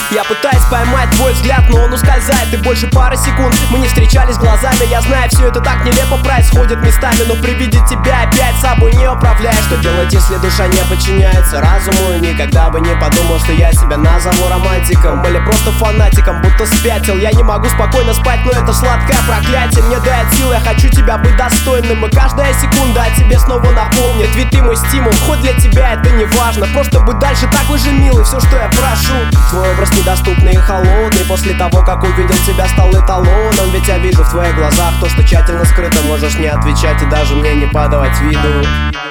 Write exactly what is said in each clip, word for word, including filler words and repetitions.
Я пытаюсь поймать твой взгляд, но он ускользает. И больше пары секунд мы не встречались глазами. Я знаю, все это так нелепо происходит местами, но при виде тебя опять собой не управляешь. Что делать, если душа не подчиняется разуму? И никогда бы не подумал, что я себя назову романтиком или просто фанатиком, будто спятил. Я не могу спокойно спать, но это сладкое проклятие мне дает силы. Я хочу тебя быть достойным, и каждая секунда о тебе снова напомнит. Ведь ты мой стимул, хоть для тебя это не важно. Просто будь дальше такой же милый, все, что я прошу. Твой образ недоступный и холодный. После того, как увидел тебя, стал эталоном. Ведь я вижу в твоих глазах то, что тщательно скрыто. Можешь не отвечать и даже мне не подавать виду.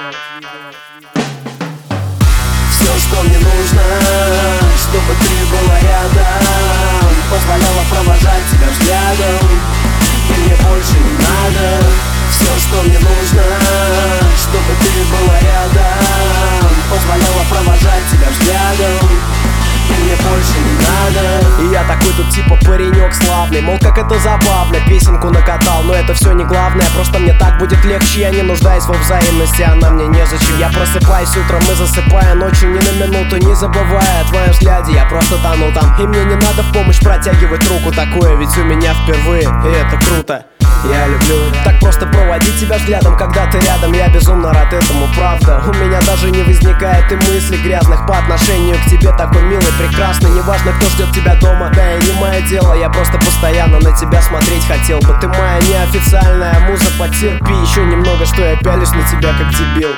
Все, что мне нужно, чтобы ты была рядом, позволяла провожать тебя взглядом, и мне больше не надо. Все, что мне нужно, чтобы ты была рядом, позволяла провожать тебя взглядом, и мне больше не надо. И я такой тут типа паренек славный, мол, как это забавно, песенку накатал. Но это все не главное, просто мне так будет легче. Я не нуждаюсь во взаимности, она мне незачем. Я просыпаюсь утром и засыпаю ночью, ни на минуту не забывая о твоем взгляде. Я просто тону там, и мне не надо в помощь протягивать руку. Такое ведь у меня впервые, и это круто. Я люблю так просто проводить тебя взглядом, когда ты рядом. Я безумно рад этому, правда. У меня даже не возникает и мыслей грязных по отношению к тебе. Такой милый, прекрасный, неважно, кто ждет тебя дома. Да и не мое дело, я просто постоянно на тебя смотреть хотел бы. Ты моя неофициальная муза, потерпи еще немного, что я пялюсь на тебя как дебил.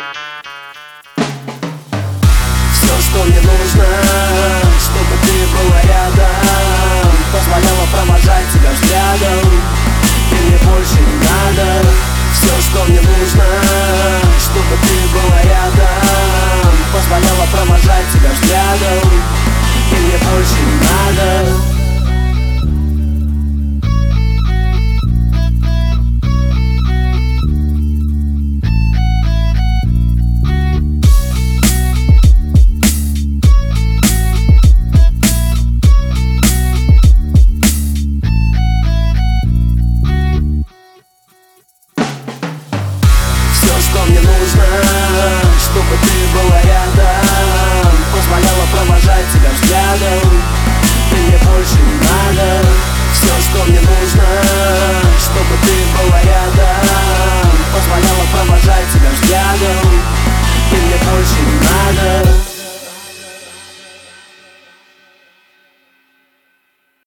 Все, что мне нужно, чтобы ты была рядом, позволяла провожать тебя взглядом, и мне больше не надо. Все, что мне нужно, чтобы ты была рядом,